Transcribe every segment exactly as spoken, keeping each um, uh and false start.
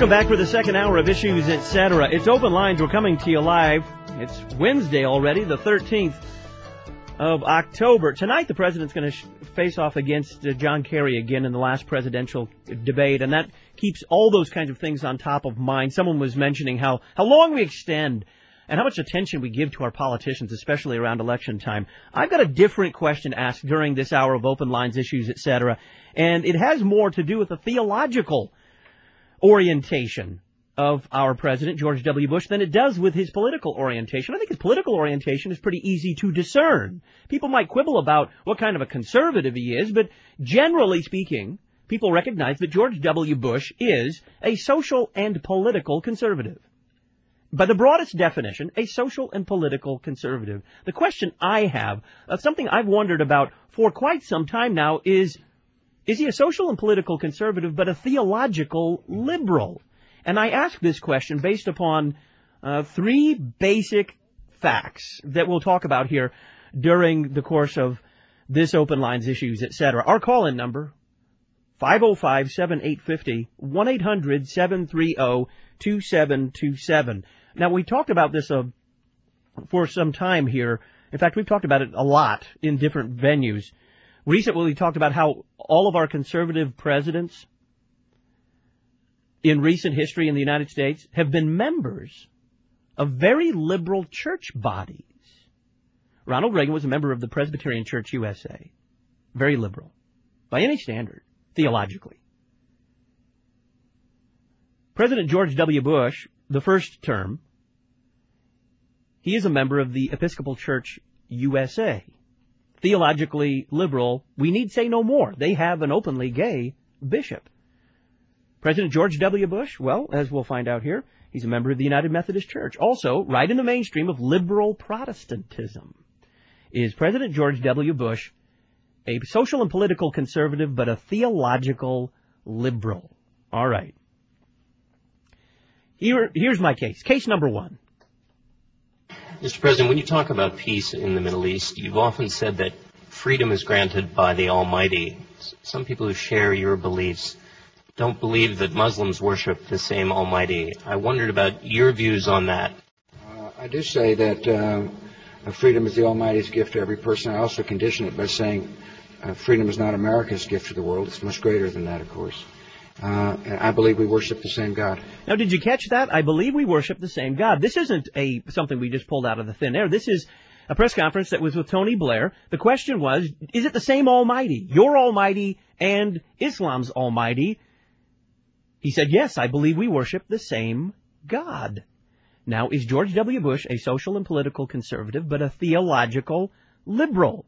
Welcome back for the second hour of Issues, et cetera. It's Open Lines. We're coming to you live. It's Wednesday already, the thirteenth of October. Tonight, the president's going to sh- face off against uh, John Kerry again in the last presidential debate, and that keeps all those kinds of things on top of mind. Someone was mentioning how, how long we extend and how much attention we give to our politicians, especially around election time. I've got a different question asked during this hour of Open Lines, Issues, et cetera, and it has more to do with the theological orientation of our president, George W. Bush, than it does with his political orientation. I think his political orientation is pretty easy to discern. People might quibble about what kind of a conservative he is, but generally speaking, people recognize that George W. Bush is a social and political conservative. By the broadest definition, a social and political conservative. The question I have, uh, something I've wondered about for quite some time now, is, is he a social and political conservative but a theological liberal? And I ask this question based upon uh, three basic facts that we'll talk about here during the course of this Open Lines, Issues, et cetera. Our call-in number, five oh five, seven eight five oh, one eight hundred, seven three oh, two seven two seven. Now, we talked about this uh, for some time here. In fact, we've talked about it a lot in different venues. Recently, we talked about how all of our conservative presidents in recent history in the United States have been members of very liberal church bodies. Ronald Reagan was a member of the Presbyterian Church U S A. Very liberal, by any standard, theologically. President George W. Bush, the first term, he is a member of the Episcopal Church U S A. Theologically liberal, we need say no more. They have an openly gay bishop. President George W. Bush, well, as we'll find out here, he's a member of the United Methodist Church. Also, right in the mainstream of liberal Protestantism, is President George W. Bush a social and political conservative, but a theological liberal. All right. Here, here's my case. Case number one. Mister President, when you talk about peace in the Middle East, you've often said that freedom is granted by the Almighty. Some people who share your beliefs don't believe that Muslims worship the same Almighty. I wondered about your views on that. Uh, I do say that uh, freedom is the Almighty's gift to every person. I also condition it by saying uh, freedom is not America's gift to the world. It's much greater than that, of course. Uh, and I believe we worship the same God. Now, did you catch that? I believe we worship the same God. This isn't a something we just pulled out of the thin air. This is a press conference that was with Tony Blair. The question was, is it the same Almighty? Your Almighty and Islam's Almighty? He said, yes, I believe we worship the same God. Now, is George W. Bush a social and political conservative, but a theological liberal?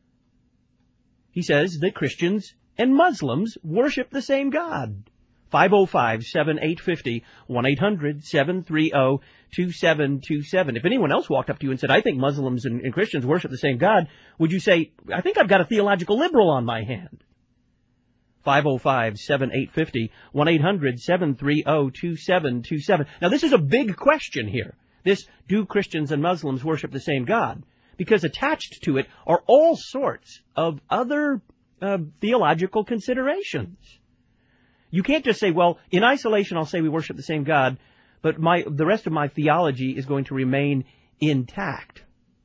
He says that Christians and Muslims worship the same God. five oh five, seven eight five oh, one eight hundred, seven three oh, two seven two seven. If anyone else walked up to you and said, I think Muslims and, and Christians worship the same God, would you say, I think I've got a theological liberal on my hand? five oh five, seven eight five oh, one eight hundred, seven three oh, two seven two seven. Now, this is a big question here. This, do Christians and Muslims worship the same God? Because attached to it are all sorts of other uh, theological considerations. You can't just say, well, in isolation I'll say we worship the same God, but my the rest of my theology is going to remain intact.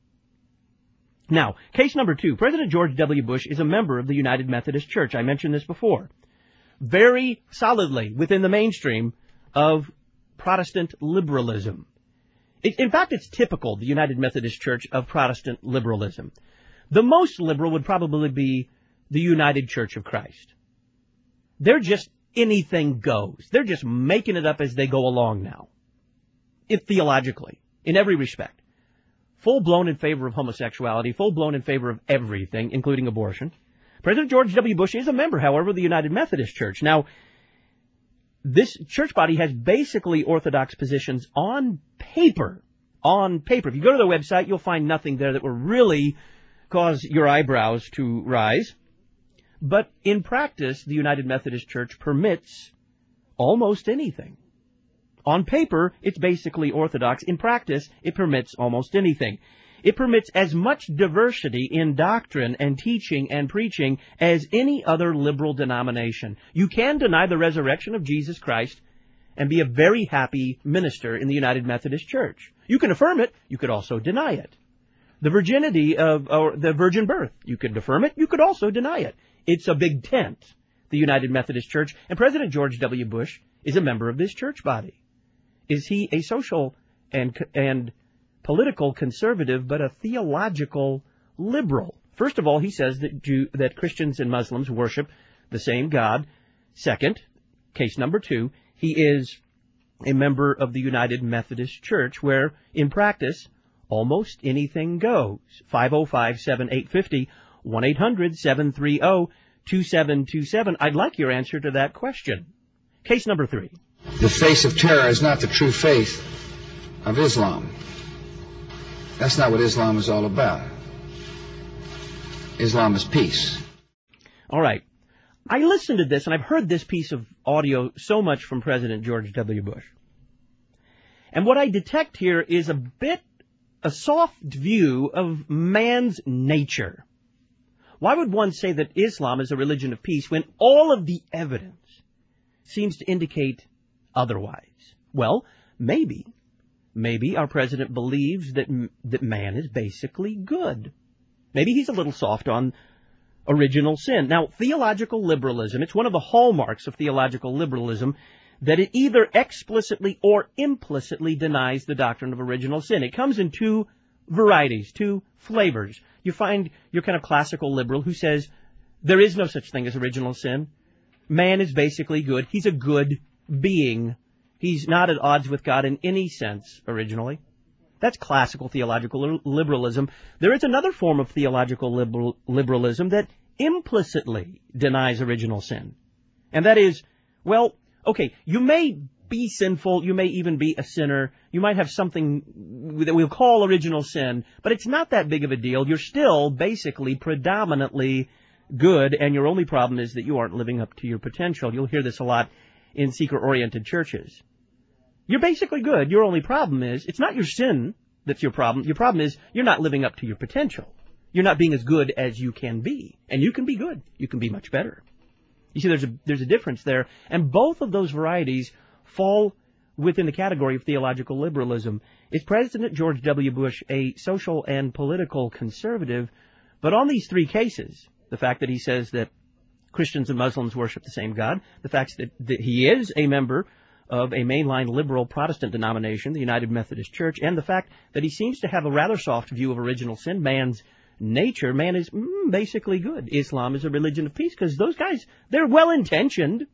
Now, case number two. President George W. Bush is a member of the United Methodist Church. I mentioned this before. Very solidly within the mainstream of Protestant liberalism. It, in fact, it's typical, the United Methodist Church, of Protestant liberalism. The most liberal would probably be the United Church of Christ. They're just anything goes. They're just making it up as they go along now. It, theologically, in every respect. Full-blown in favor of homosexuality, full-blown in favor of everything, including abortion. President George W. Bush is a member, however, of the United Methodist Church. Now, this church body has basically orthodox positions on paper. On paper. If you go to their website, you'll find nothing there that will really cause your eyebrows to rise. But in practice, the United Methodist Church permits almost anything. On paper, it's basically orthodox. In practice, it permits almost anything. It permits as much diversity in doctrine and teaching and preaching as any other liberal denomination. You can deny the resurrection of Jesus Christ and be a very happy minister in the United Methodist Church. You can affirm it. You could also deny it. The virginity of, or the virgin birth, you could affirm it. You could also deny it. It's a big tent, the United Methodist Church, and President George W. Bush is a member of this church body. Is he a social and and political conservative, but a theological liberal? First of all, he says that Jew, that Christians and Muslims worship the same God. Second, case number two, he is a member of the United Methodist Church, where, in practice, almost anything goes. five oh five, seven eight five oh, one eight hundred, seven three zero, two seven two seven. I'd like your answer to that question. Case number three. The face of terror is not the true faith of Islam. That's not what Islam is all about. Islam is peace. All right. I listened to this, and I've heard this piece of audio so much from President George W. Bush. And what I detect here is a bit, a soft view of man's nature. Why would one say that Islam is a religion of peace when all of the evidence seems to indicate otherwise? Well, maybe, maybe our president believes that that man is basically good. Maybe he's a little soft on original sin. Now, theological liberalism, it's one of the hallmarks of theological liberalism that it either explicitly or implicitly denies the doctrine of original sin. It comes in two varieties, two flavors. You find your kind of classical liberal who says there is no such thing as original sin. Man is basically good. He's a good being. He's not at odds with God in any sense originally. That's classical theological liberalism. There is another form of theological liberal, liberalism that implicitly denies original sin. And that is, well, okay, you may be sinful, you may even be a sinner, you might have something that we'll call original sin, but it's not that big of a deal. You're still basically predominantly good, and your only problem is that you aren't living up to your potential. You'll hear this a lot in seeker-oriented churches. You're basically good. Your only problem is, it's not your sin that's your problem. Your problem is you're not living up to your potential. You're not being as good as you can be. And you can be good. You can be much better. You see, there's a, there's a difference there. And both of those varieties fall within the category of theological liberalism. Is President George W. Bush a social and political conservative? But on these three cases, the fact that he says that Christians and Muslims worship the same God, the fact that, that he is a member of a mainline liberal Protestant denomination, the United Methodist Church, and the fact that he seems to have a rather soft view of original sin, man's nature, man is mm, basically good. Islam is a religion of peace, because those guys, they're well-intentioned.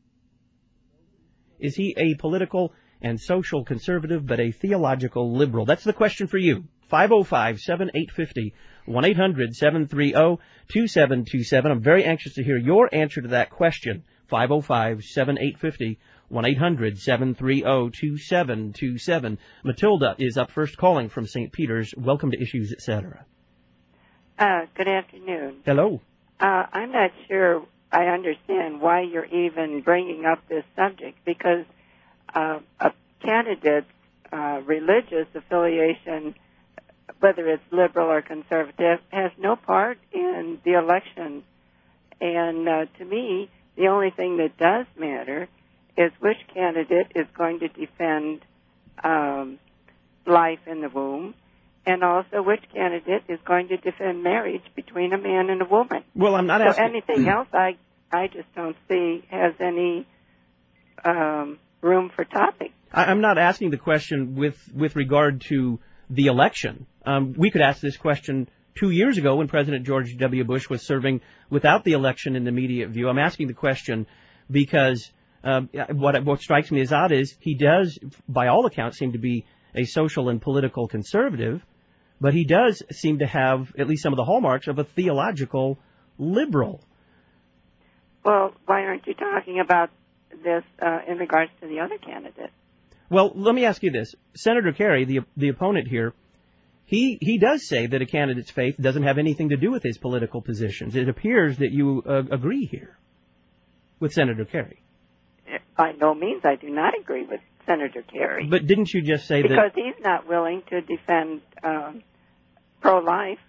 Is he a political and social conservative, but a theological liberal? That's the question for you. five oh five, seven eight five oh, one eight hundred, seven three zero, two seven two seven. I'm very anxious to hear your answer to that question. five oh five, seven eight five oh, one eight hundred, seven three zero, two seven two seven. Matilda is up first calling from Saint Peter's. Welcome to Issues, et cetera. Uh, good afternoon. Hello. Uh, I'm not sure I understand why you're even bringing up this subject, because uh, a candidate's uh, religious affiliation, whether it's liberal or conservative, has no part in the election. And uh, to me, the only thing that does matter is which candidate is going to defend um, life in the womb, and also which candidate is going to defend marriage between a man and a woman. Well, I'm not so asking... anything else I I just don't see has any um, room for topic. I'm not asking the question with, with regard to the election. Um, we could ask this question two years ago when President George W. Bush was serving without the election in immediate view. I'm asking the question because um, what, what strikes me as odd is he does, by all accounts, seem to be a social and political conservative, but he does seem to have at least some of the hallmarks of a theological liberal. Well, why aren't you talking about this uh, in regards to the other candidate? Well, let me ask you this. Senator Kerry, the the opponent here, he he does say that a candidate's faith doesn't have anything to do with his political positions. It appears that you uh, agree here with Senator Kerry. By no means, I do not agree with Senator Kerry. But didn't you just say because that... Because he's not willing to defend um, pro-life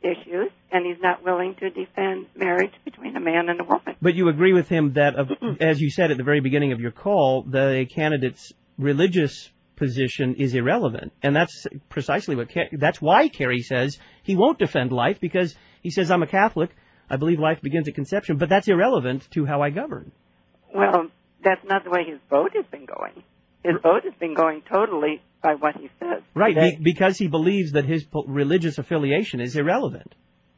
issues, and he's not willing to defend marriage between a man and a woman. But you agree with him that, uh, as you said at the very beginning of your call, the candidate's religious position is irrelevant, and that's precisely what that's why Kerry says he won't defend life, because he says, I'm a Catholic, I believe life begins at conception, but that's irrelevant to how I govern. Well, that's not the way his vote has been going. His vote has been going totally by what he says. Right, be, because he believes that his religious affiliation is irrelevant.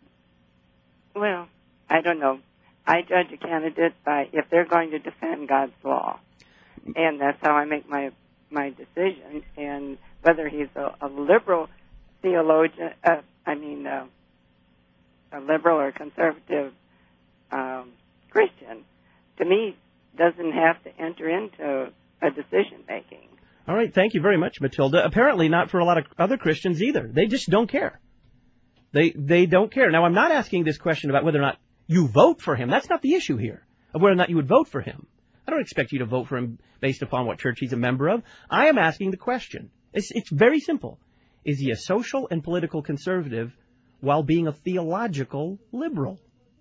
Well, I don't know. I judge a candidate by if they're going to defend God's law, and that's how I make my my decision. And whether he's a, a liberal theologian, uh, I mean, uh, a liberal or conservative um, Christian, to me, doesn't have to enter into a decision making. All right, thank you very much, Matilda. Apparently not for a lot of other Christians either. They just don't care. They they don't care. Now, I'm not asking this question about whether or not you vote for him. That's not the issue here, of whether or not you would vote for him. I don't expect you to vote for him based upon what church he's a member of. I am asking the question. It's, it's very simple. Is he a social and political conservative while being a theological liberal?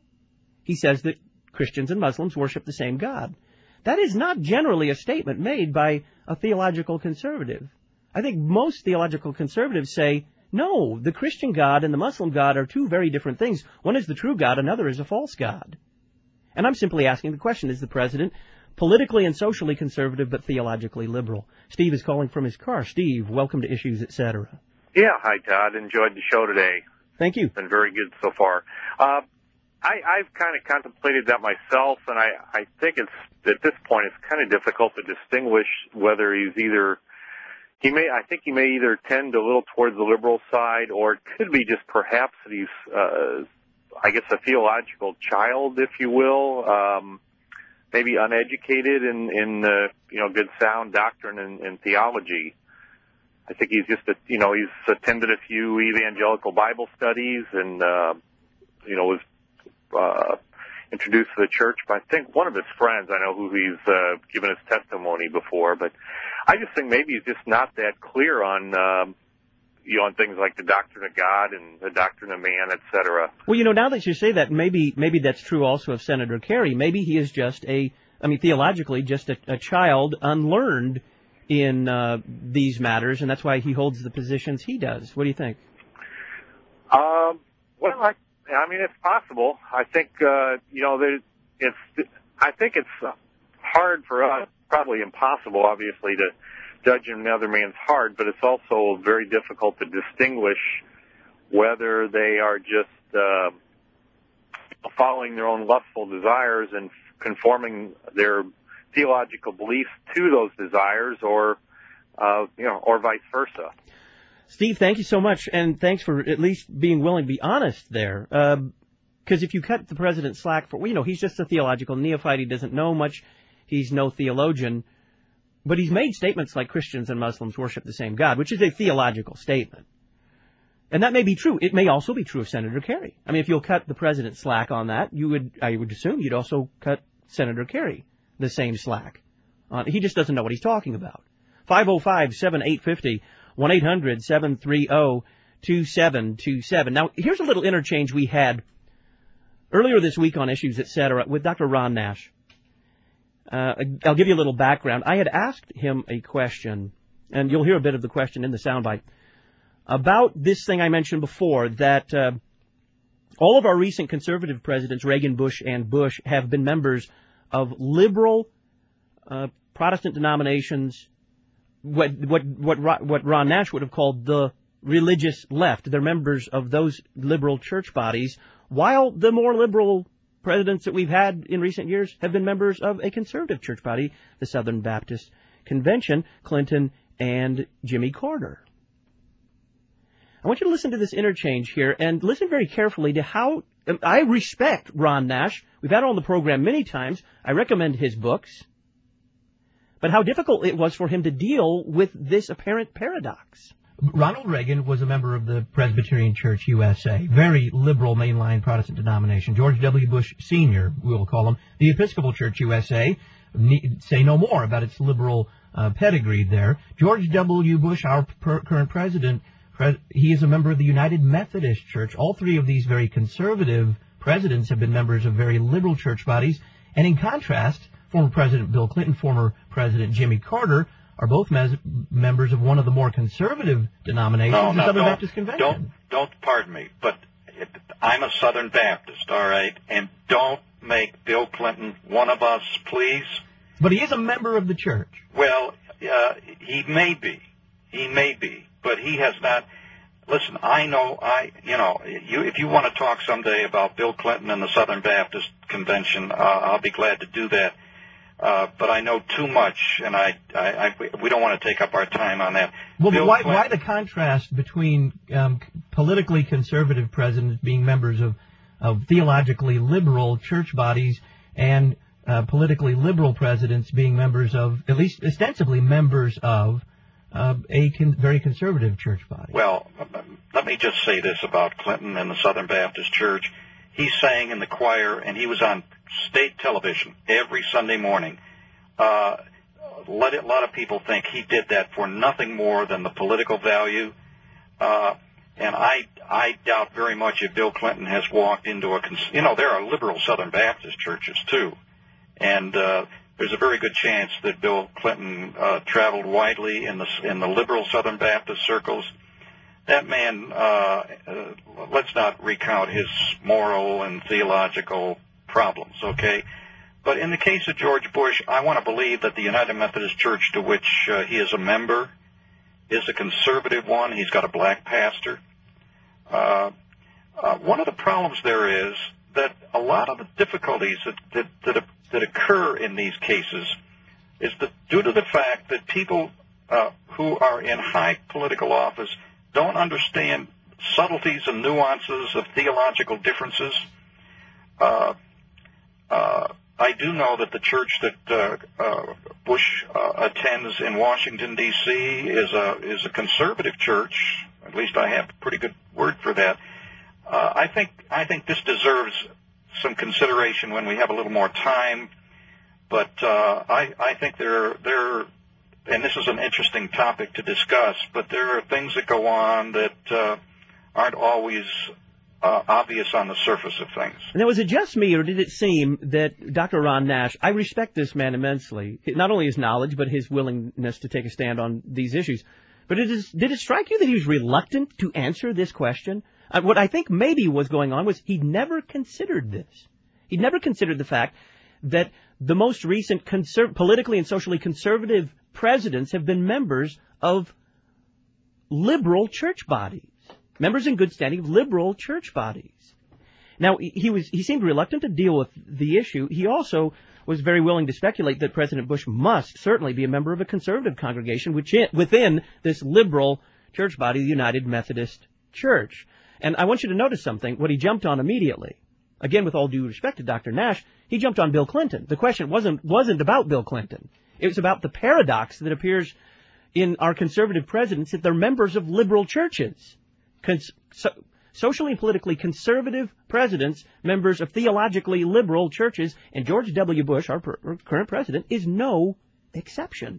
He says that Christians and Muslims worship the same God. That is not generally a statement made by a theological conservative. I think most theological conservatives say, no, the Christian God and the Muslim God are two very different things. One is the true God, another is a false God. And I'm simply asking the question, is the president politically and socially conservative but theologically liberal? Steve is calling from his car. Steve, welcome to Issues, et cetera. Yeah, hi, Todd. Enjoyed the show today. Thank you. It's been very good so far. Uh, I, I've kind of contemplated that myself, and I, I think it's at this point it's kind of difficult to distinguish whether he's either he may I think he may either tend a little towards the liberal side, or it could be just perhaps that he's uh, I guess a theological child, if you will, um, maybe uneducated in in uh, you know good sound doctrine and, and theology. I think he's just a you know he's attended a few evangelical Bible studies and uh, you know was. Uh, introduced to the church, but I think one of his friends, I know who he's uh, given his testimony before, but I just think maybe he's just not that clear on, um, you know, on things like the doctrine of God and the doctrine of man, et cetera. Well, you know, now that you say that, maybe maybe that's true also of Senator Kerry. Maybe he is just a, I mean, theologically, just a, a child unlearned in uh, these matters, and that's why he holds the positions he does. What do you think? Um, well, I I mean, it's possible. I think, uh, you know, that it's, I think it's hard for us, probably impossible, obviously, to judge another man's heart, but it's also very difficult to distinguish whether they are just, uh, following their own lustful desires and conforming their theological beliefs to those desires, or, uh, you know, or vice versa. Steve, thank you so much, and thanks for at least being willing to be honest there. Because um, if you cut the president slack for, well, you know, he's just a theological neophyte. He doesn't know much. He's no theologian. But he's made statements like Christians and Muslims worship the same God, which is a theological statement. And that may be true. It may also be true of Senator Kerry. I mean, if you'll cut the president slack on that, you would, I would assume you'd also cut Senator Kerry the same slack. Uh, he just doesn't know what he's talking about. five oh five, seven eight five oh. one eight hundred, seven three zero, two seven two seven. Now, here's a little interchange we had earlier this week on Issues, et cetera, with Doctor Ron Nash. Uh, I'll give you a little background. I had asked him a question, and you'll hear a bit of the question in the soundbite, about this thing I mentioned before, that uh, all of our recent conservative presidents, Reagan, Bush, and Bush, have been members of liberal uh, Protestant denominations, What what what what Ron Nash would have called the religious left. They're members of those liberal church bodies, while the more liberal presidents that we've had in recent years have been members of a conservative church body, the Southern Baptist Convention, Clinton and Jimmy Carter. I want you to listen to this interchange here and listen very carefully to how I respect Ron Nash. We've had him on the program many times. I recommend his books. But how difficult it was for him to deal with this apparent paradox. Ronald Reagan was a member of the Presbyterian Church U S A, very liberal mainline Protestant denomination. George W. Bush Senior, we will call him, the Episcopal Church U S A, need, say no more about its liberal uh, pedigree there. George W. Bush, our per- current president, Pre- he is a member of the United Methodist Church. All three of these very conservative presidents have been members of very liberal church bodies. And in contrast, former President Bill Clinton, former President Jimmy Carter are both mes- members of one of the more conservative denominations, no, the no, Southern don't, Baptist Convention. Don't, don't pardon me, but it, I'm a Southern Baptist, all right? And don't make Bill Clinton one of us, please. But he is a member of the church. Well, uh, he may be. He may be. But he has not. Listen, I know, I, you know, you, if you want to talk someday about Bill Clinton and the Southern Baptist Convention, uh, I'll be glad to do that. Uh, but I know too much, and I, I, I, we don't want to take up our time on that. Well, Bill but why, Clinton, why the contrast between um, politically conservative presidents being members of, of theologically liberal church bodies and uh, politically liberal presidents being members of, at least ostensibly members of, uh, a con- very conservative church body? Well, let me just say this about Clinton and the Southern Baptist Church. He sang in the choir, and he was on state television every Sunday morning. Uh, let it, a lot of people think he did that for nothing more than the political value. Uh, and I, I doubt very much if Bill Clinton has walked into a, cons- you know, there are liberal Southern Baptist churches too. And, uh, there's a very good chance that Bill Clinton, uh, traveled widely in the, in the liberal Southern Baptist circles. That man, uh, uh, let's not recount his moral and theological problems, okay? But in the case of George Bush, I want to believe that the United Methodist Church to which uh, he is a member is a conservative one. He's got a black pastor. Uh, uh, one of the problems there is that a lot of the difficulties that, that, that, that occur in these cases is that due to the fact that people uh, who are in high political office don't understand subtleties and nuances of theological differences. Uh, uh, I do know that the church that uh, uh, Bush uh, attends in Washington, D C is a is a conservative church. At least I have a pretty good word for that. Uh, I think I think this deserves some consideration when we have a little more time. But uh, I, I think there there. And this is an interesting topic to discuss, but there are things that go on that uh, aren't always uh, obvious on the surface of things. Now, was it just me, or did it seem that Doctor Ron Nash, I respect this man immensely, not only his knowledge, but his willingness to take a stand on these issues, but it is, did it strike you that he was reluctant to answer this question? Uh, what I think maybe was going on was he'd never considered this. He'd never considered the fact that the most recent conser- politically and socially conservative presidents have been members of liberal church bodies, members in good standing of liberal church bodies. Now, he was he seemed reluctant to deal with the issue. He also was very willing to speculate that President Bush must certainly be a member of a conservative congregation which within this liberal church body, the United Methodist Church. And I want you to notice something, what he jumped on immediately. Again, with all due respect to Doctor Nash, he jumped on Bill Clinton. The question wasn't wasn't about Bill Clinton. It was about the paradox that appears in our conservative presidents that they're members of liberal churches. Cons- so, socially and politically conservative presidents, members of theologically liberal churches, and George W. Bush, our, per- our current president, is no exception.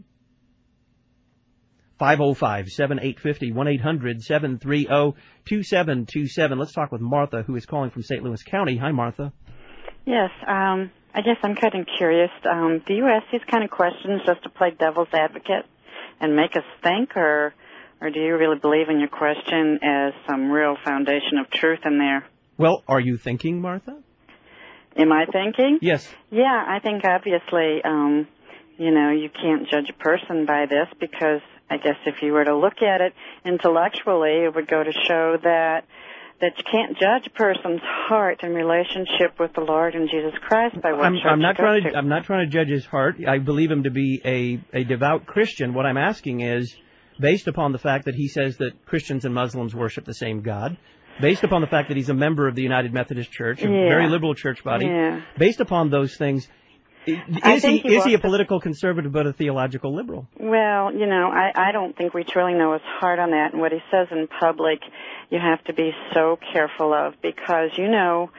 five oh five, seven eight five oh, one eight hundred, seven three oh, two seven two seven. Let's talk with Martha, who is calling from Saint Louis County. Hi, Martha. Yes, um, I guess I'm kind of curious. Um, do you ask these kind of questions just to play devil's advocate and make us think, or or do you really believe in your question as some real foundation of truth in there? Well, are you thinking, Martha? Am I thinking? Yes. Yeah, I think obviously, um, you know, you can't judge a person by this because I guess if you were to look at it intellectually, it would go to show that that you can't judge a person's heart in relationship with the Lord and Jesus Christ by what I'm, church I'm not you go trying to. to. I'm not trying to judge his heart. I believe him to be a, a devout Christian. What I'm asking is, based upon the fact that he says that Christians and Muslims worship the same God, based upon the fact that he's a member of the United Methodist Church, a yeah. very liberal church body, yeah. based upon those things, is he, he is he a political conservative but a theological liberal? Well, you know, I, I don't think we truly know his heart on that. And what he says in public, you have to be so careful of because you know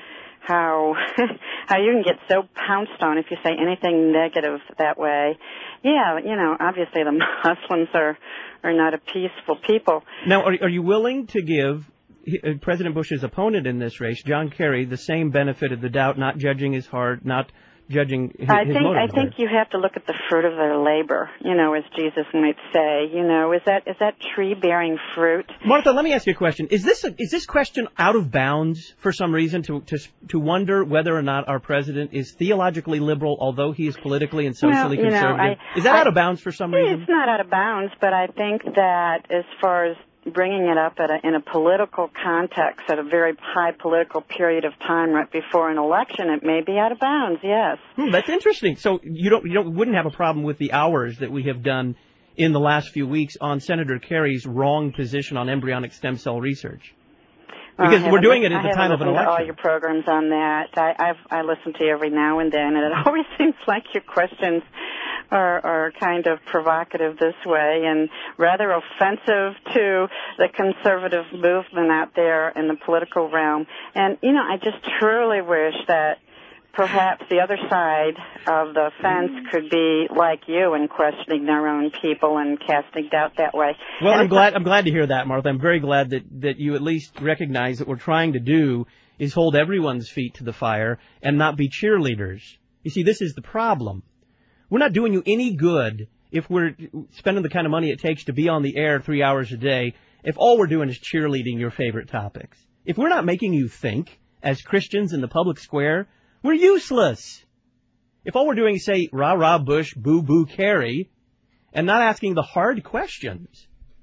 how how you can get so pounced on if you say anything negative that way. Yeah, you know, obviously the Muslims are are not a peaceful people. Now, are, are you willing to give President Bush's opponent in this race, John Kerry, the same benefit of the doubt, not judging his heart, not judging his, I his think motives I think there? you have to look at the fruit of their labor, you know, as Jesus might say. You know, is that is that tree bearing fruit? Martha, let me ask you a question. Is this a, is this question out of bounds for some reason to, to to wonder whether or not our president is theologically liberal, although he is politically and socially well, you conservative? Know, I, is that I, out of bounds for some reason? It's not out of bounds, but I think that as far as bringing it up at a, in a political context at a very high political period of time right before an election, it may be out of bounds, yes. Hmm, that's interesting. So you don't you don't wouldn't have a problem with the hours that we have done in the last few weeks on Senator Kerry's wrong position on embryonic stem cell research? Because we're doing it at the time of an election. I haven't listened to all your programs on that. I, I've, I listen to you every now and then, and it always seems like your questions are, are kind of provocative this way and rather offensive to the conservative movement out there in the political realm. And, you know, I just truly wish that perhaps the other side of the fence could be like you in questioning their own people and casting doubt that way. Well, and I'm glad I'm glad to hear that, Martha. I'm very glad that, that you at least recognize that what we're trying to do is hold everyone's feet to the fire and not be cheerleaders. You see, this is the problem. We're not doing you any good if we're spending the kind of money it takes to be on the air three hours a day, if all we're doing is cheerleading your favorite topics. If we're not making you think as Christians in the public square, we're useless. If all we're doing is say, rah, rah, Bush, boo, boo, Kerry, and not asking the hard questions.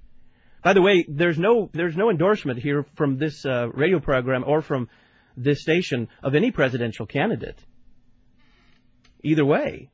By the way, there's no there's no endorsement here from this uh, radio program or from this station of any presidential candidate. Either way.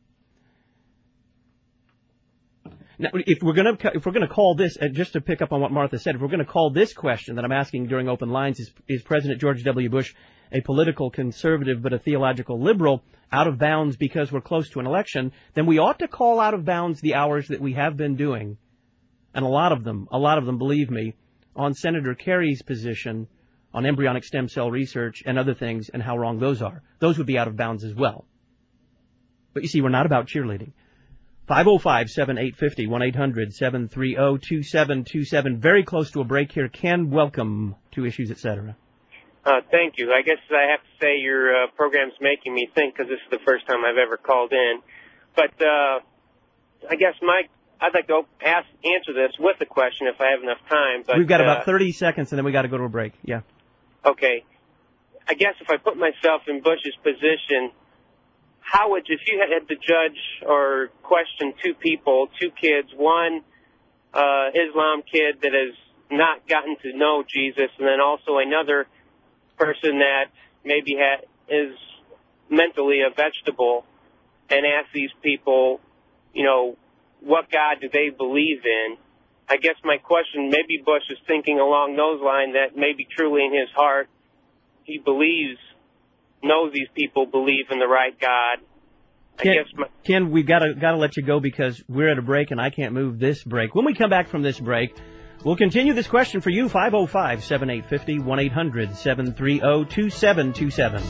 Now, if we're going to if we're going to call this, uh, just to pick up on what Martha said, if we're going to call this question that I'm asking during open lines, is, is President George W. Bush a political conservative but a theological liberal, out of bounds because we're close to an election, then we ought to call out of bounds the hours that we have been doing, and a lot of them, a lot of them, believe me, on Senator Kerry's position on embryonic stem cell research and other things and how wrong those are. Those would be out of bounds as well. But you see, we're not about cheerleading. five oh five, seven eight five oh, one eight hundred, seven three oh, two seven two seven. Very close to a break here. Ken, welcome to Issues, et cetera. Uh, thank you. I guess I have to say your uh, program's making me think because this is the first time I've ever called in. But uh, I guess, Mike, I'd like to ask, answer this with a question if I have enough time. But, We've got uh, about thirty seconds, and then we got to go to a break. Yeah. Okay. I guess if I put myself in Bush's position, how would, if you had to judge or question two people, two kids, one uh, Islam kid that has not gotten to know Jesus, and then also another person that maybe ha- is mentally a vegetable, and ask these people, you know, what God do they believe in? I guess my question, maybe Bush is thinking along those lines that maybe truly in his heart he believes, knows these people believe in the right God. I Ken, guess my- Ken, we've got to got to let you go because we're at a break and I can't move this break. When we come back from this break, we'll continue this question for you, five oh five, seven eight five oh, one eight hundred, seven three oh, two seven two seven.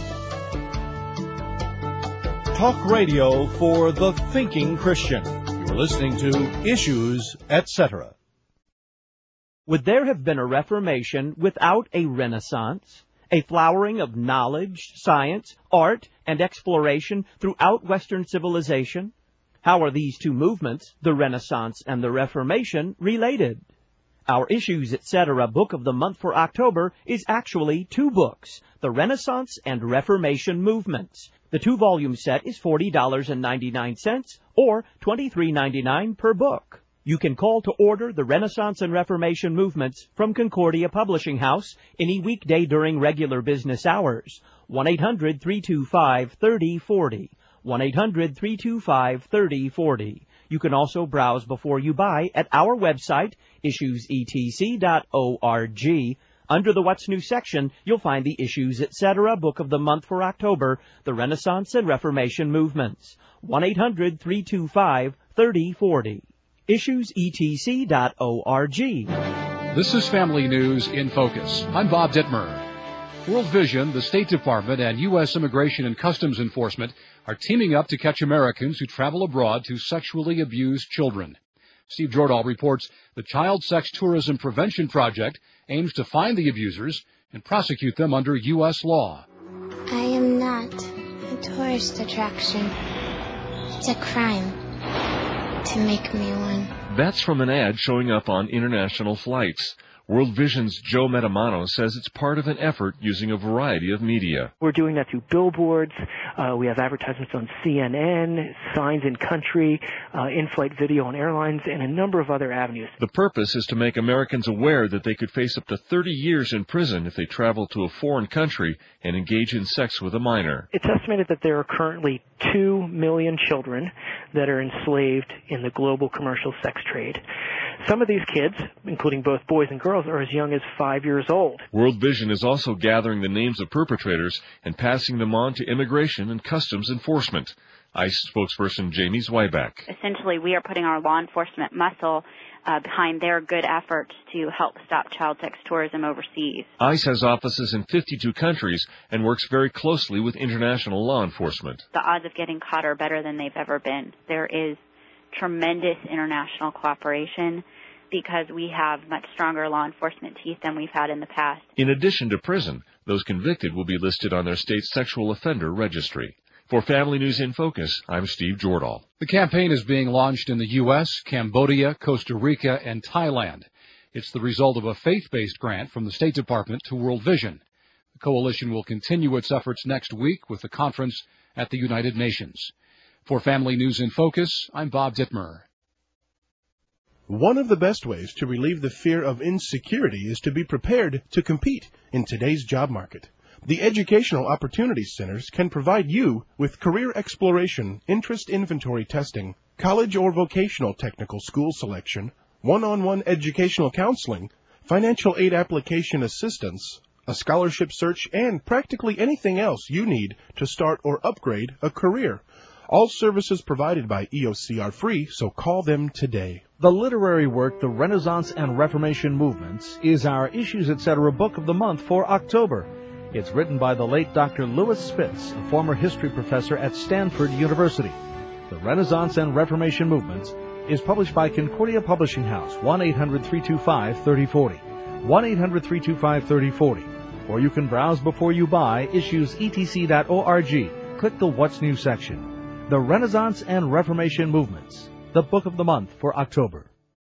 Talk radio for the thinking Christian. You're listening to Issues, et cetera. Would there have been a Reformation without a Renaissance? A flowering of knowledge, science, art, and exploration throughout Western civilization? How are these two movements, the Renaissance and the Reformation, related? Our Issues, et cetera book of the month for October is actually two books, the Renaissance and Reformation movements. The two-volume set is forty dollars and ninety-nine cents or twenty-three ninety-nine per book. You can call to order the Renaissance and Reformation movements from Concordia Publishing House any weekday during regular business hours. one eight hundred, three two five, three oh four oh. one eight hundred, three two five, three oh four oh. You can also browse before you buy at our website, issues e t c dot org. Under the What's New section, you'll find the Issues, et cetera book of the month for October, the Renaissance and Reformation movements. one eight hundred, three two five, three oh four oh. issues e t c dot org. This is Family News in Focus. I'm Bob Dittmer. World Vision, the State Department, and U S Immigration and Customs Enforcement are teaming up to catch Americans who travel abroad to sexually abuse children. Steve Jordahl reports the Child Sex Tourism Prevention Project aims to find the abusers and prosecute them under U S law. I am not a tourist attraction. It's a crime to make me one. That's from an ad showing up on international flights. World Vision's Joe Metamano says it's part of an effort using a variety of media. We're doing that through billboards. Uh, we have advertisements on C N N, signs in country, uh, in-flight video on airlines, and a number of other avenues. The purpose is to make Americans aware that they could face up to thirty years in prison if they travel to a foreign country and engage in sex with a minor. It's estimated that there are currently two million children that are enslaved in the global commercial sex trade. Some of these kids, including both boys and girls, are as young as five years old. World Vision is also gathering the names of perpetrators and passing them on to Immigration and Customs Enforcement. ICE spokesperson Jamie Zweiback. Essentially, we are putting our law enforcement muscle uh, behind their good efforts to help stop child sex tourism overseas. ICE has offices in fifty-two countries and works very closely with international law enforcement. The odds of getting caught are better than they've ever been. There is tremendous international cooperation because we have much stronger law enforcement teeth than we've had in the past. In addition to prison, those convicted will be listed on their state's sexual offender registry. For Family News in Focus, I'm Steve Jordahl. The campaign is being launched in the U S, Cambodia, Costa Rica, and Thailand. It's the result of a faith-based grant from the State Department to World Vision. The coalition will continue its efforts next week with the conference at the United Nations. For Family News in Focus, I'm Bob Dittmer. One of the best ways to relieve the fear of insecurity is to be prepared to compete in today's job market. The Educational Opportunities Centers can provide you with career exploration, interest inventory testing, college or vocational technical school selection, one-on-one educational counseling, financial aid application assistance, a scholarship search, and practically anything else you need to start or upgrade a career. All services provided by E O C are free, so call them today. The literary work, The Renaissance and Reformation Movements, is our Issues Etc. Book of the Month for October. It's written by the late Doctor Lewis Spitz, a former history professor at Stanford University. The Renaissance and Reformation Movements is published by Concordia Publishing House, one eight hundred three two five three oh four oh, one eight hundred three two five three oh four oh, or you can browse before you buy issues e t c dot org. Click the What's New section. The Renaissance and Reformation Movements, the Book of the Month for October.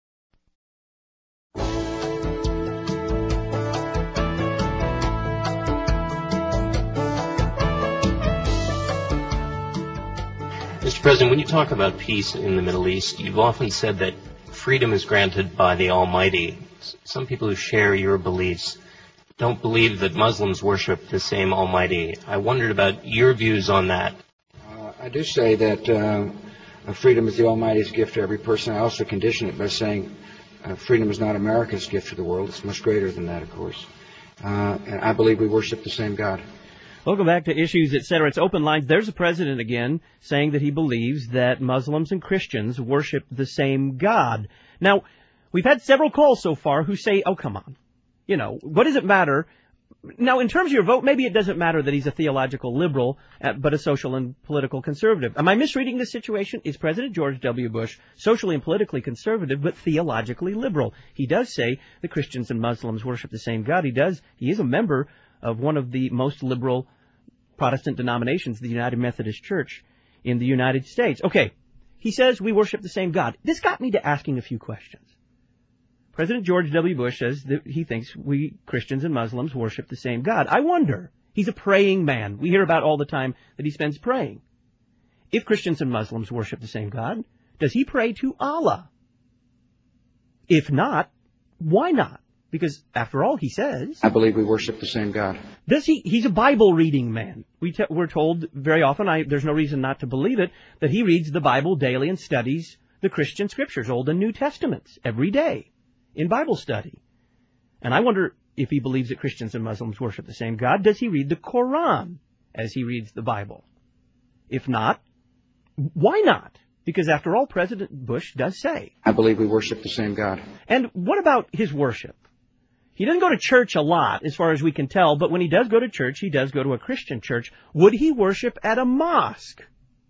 Mister President, when you talk about peace in the Middle East, you've often said that freedom is granted by the Almighty. Some people who share your beliefs don't believe that Muslims worship the same Almighty. I wondered about your views on that. I do say that uh, freedom is the Almighty's gift to every person. I also condition it by saying uh, freedom is not America's gift to the world. It's much greater than that, of course. Uh, and I believe we worship the same God. Welcome back to Issues, et cetera. It's Open Lines. There's a president again saying that he believes that Muslims and Christians worship the same God. Now, we've had several calls so far who say, oh, come on. You know, what does it matter? Now, in terms of your vote, maybe it doesn't matter that he's a theological liberal, uh, but a social and political conservative. Am I misreading the situation? Is President George W. Bush socially and politically conservative, but theologically liberal? He does say that Christians and Muslims worship the same God. He does. He is a member of one of the most liberal Protestant denominations, the United Methodist Church in the United States. Okay, he says we worship the same God. This got me to asking a few questions. President George W. Bush says that he thinks we Christians and Muslims worship the same God. I wonder. He's a praying man. We hear about all the time that he spends praying. If Christians and Muslims worship the same God, does he pray to Allah? If not, why not? Because, after all, he says... I believe we worship the same God. Does he? He's a Bible-reading man. We te- we're told very often, I, there's no reason not to believe it, that he reads the Bible daily and studies the Christian Scriptures, Old and New Testaments, every day in Bible study. And I wonder if he believes that Christians and Muslims worship the same God. Does he read the Quran as he reads the Bible? If not, why not? Because, after all, President Bush does say... I believe we worship the same God. And what about his worship? He doesn't go to church a lot, as far as we can tell, but when he does go to church, he does go to a Christian church. Would he worship at a mosque?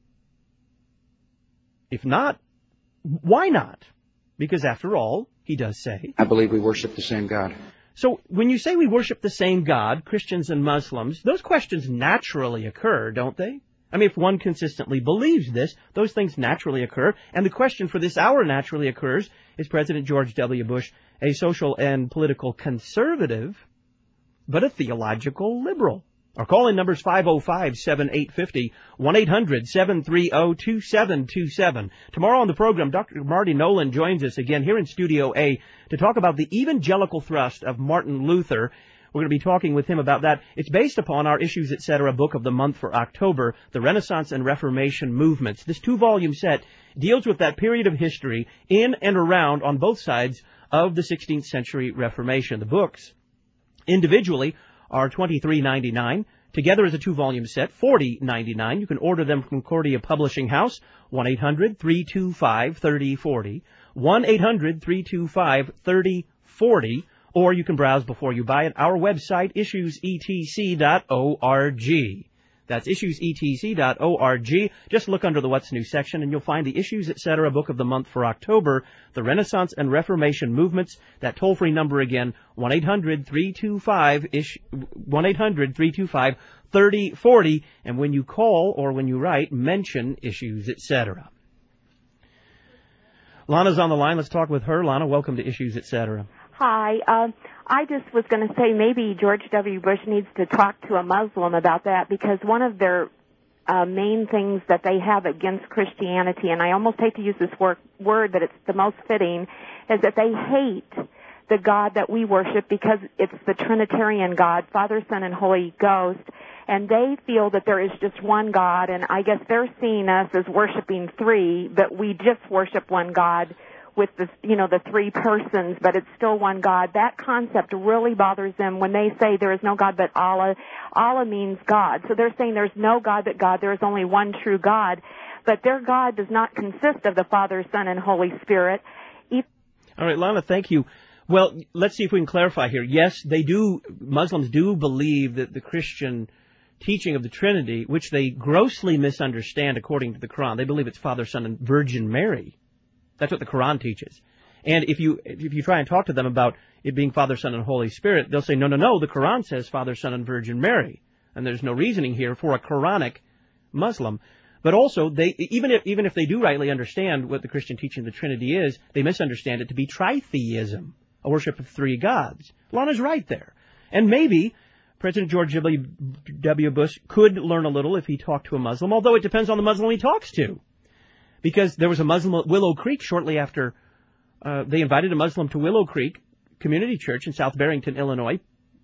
If not, why not? Because after all, he does say, I believe we worship the same God. So when you say we worship the same God, Christians and Muslims, those questions naturally occur, don't they? I mean, if one consistently believes this, those things naturally occur. And the question for this hour naturally occurs, is President George W. Bush a social and political conservative, but a theological liberal? Our call-in number is five oh five, seven eight five oh, one eight hundred, seven three oh, two seven two seven. Tomorrow on the program, Doctor Marty Nolan joins us again here in Studio A to talk about the evangelical thrust of Martin Luther. We're going to be talking with him about that. It's based upon our Issues, et cetera book of the month for October, the Renaissance and Reformation movements. This two-volume set deals with that period of history in and around on both sides of the sixteenth century Reformation. The books individually are twenty-three ninety-nine. Together as a two-volume set, forty ninety-nine. You can order them from Concordia Publishing House, one eight hundred, three two five, three oh four oh, one eight hundred, three two five, three oh four oh, or you can browse before you buy it. Our website, issues e t c dot org. That's issues e t c dot org. Just look under the What's New section and you'll find the Issues, et cetera book of the month for October, the Renaissance and Reformation movements. That toll-free number again, one eight hundred, three two five, one eight hundred, three two five, three oh four oh. And when you call or when you write, mention Issues, et cetera. Lana's on the line. Let's talk with her. Lana, welcome to Issues, et cetera. Hi. Uh, I just was going to say maybe George W. Bush needs to talk to a Muslim about that, because one of their uh, main things that they have against Christianity, and I almost hate to use this word, word, but it's the most fitting, is that they hate the God that we worship because it's the Trinitarian God, Father, Son, and Holy Ghost, and they feel that there is just one God, and I guess they're seeing us as worshiping three, but we just worship one God with the, you know, the three persons, but it's still one God. That concept really bothers them when they say there is no God but Allah. Allah means God. So they're saying there's no God but God. There is only one true God. But their God does not consist of the Father, Son, and Holy Spirit. If All right, Lana, thank you. Well, let's see if we can clarify here. Yes, they do, Muslims do believe that the Christian teaching of the Trinity, which they grossly misunderstand according to the Quran, they believe it's Father, Son, and Virgin Mary. That's what the Quran teaches. And if you if you try and talk to them about it being Father, Son, and Holy Spirit, they'll say, no, no, no, the Quran says Father, Son, and Virgin Mary. And there's no reasoning here for a Quranic Muslim. But also, they even if even if they do rightly understand what the Christian teaching of the Trinity is, they misunderstand it to be tritheism, a worship of three gods. Lana's right there. And maybe President George W. Bush could learn a little if he talked to a Muslim, although it depends on the Muslim he talks to. Because there was a Muslim at Willow Creek shortly after uh, they invited a Muslim to Willow Creek Community Church in South Barrington, Illinois.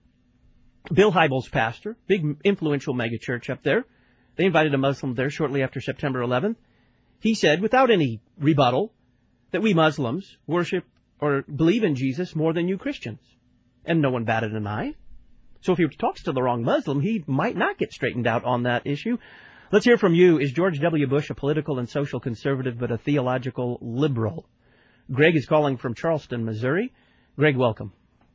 Bill Hybels' pastor, big influential megachurch up there. They invited a Muslim there shortly after September eleventh. He said, without any rebuttal, that we Muslims worship or believe in Jesus more than you Christians. And no one batted an eye. So if he talks to the wrong Muslim, he might not get straightened out on that issue. Let's hear from you. Is George W. Bush a political and social conservative but a theological liberal? Greg is calling from Charleston, Missouri. Greg, welcome.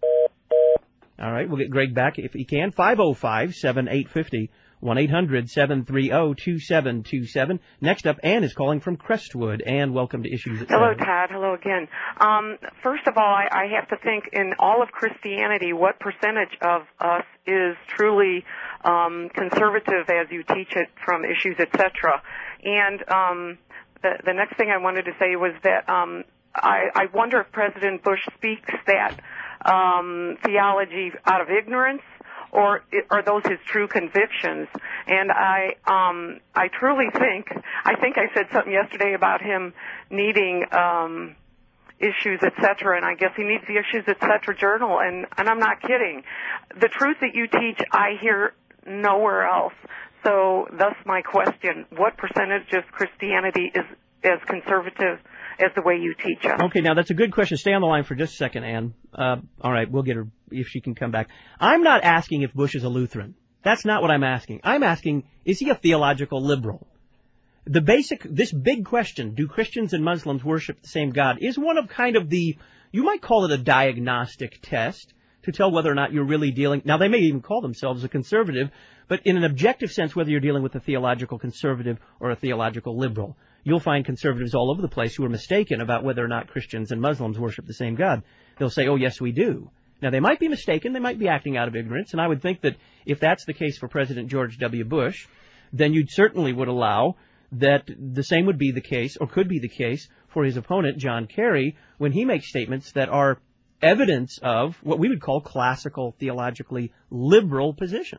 All right, we'll get Greg back if he can. five oh five, seven eight five oh, one eight hundred, seven three oh, two seven two seven. Next up, Ann is calling from Crestwood. Ann, welcome to Issues at Hello, seven. Todd. Hello again. Um, first of all, I, I have to think in all of Christianity, what percentage of us is truly um, conservative as you teach it from Issues, et cetera. And um, the, the next thing I wanted to say was that um, I, I wonder if President Bush speaks that um, theology out of ignorance, or are those his true convictions? And I, um, I truly think, I think I said something yesterday about him needing um, Issues, et cetera, and I guess he needs the Issues, et cetera journal, and, and I'm not kidding. The truth that you teach, I hear nowhere else. So thus my question, what percentage of Christianity is as conservative as the way you teach us? Okay, now that's a good question. Stay on the line for just a second, Ann. Uh, all right, we'll get her if she can come back. I'm not asking if Bush is a Lutheran. That's not what I'm asking. I'm asking, is he a theological liberal? The basic, this big question, do Christians and Muslims worship the same God, is one of kind of the, you might call it a diagnostic test to tell whether or not you're really dealing. Now, they may even call themselves a conservative, but in an objective sense, whether you're dealing with a theological conservative or a theological liberal, you'll find conservatives all over the place who are mistaken about whether or not Christians and Muslims worship the same God. They'll say, oh, yes, we do. Now, they might be mistaken. They might be acting out of ignorance. And I would think that if that's the case for President George W. Bush, then you certainly would allow that the same would be the case, or could be the case, for his opponent, John Kerry, when he makes statements that are evidence of what we would call classical, theologically liberal positions.